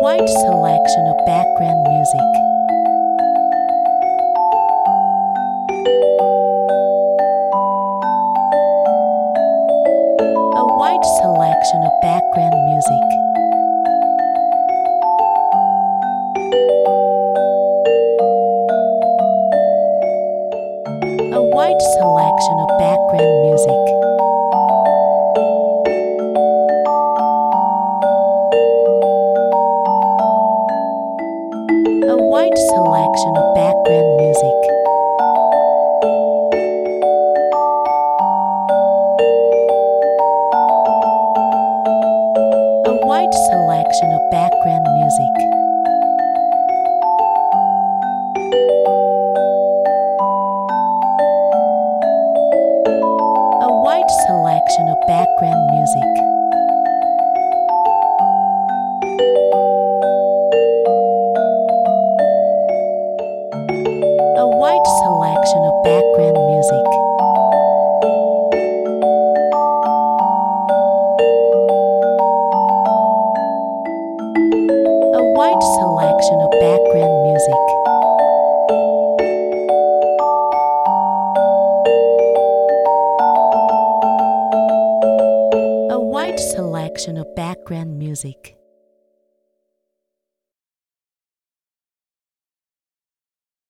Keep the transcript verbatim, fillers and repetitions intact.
wide selection of background music. A wide selection of background music. A wide selection of background music. A wide selection of background music. A wide selection of background music. A wide selection of background music. A wide selection of background music. A wide selection of background music. A wide selection of background music.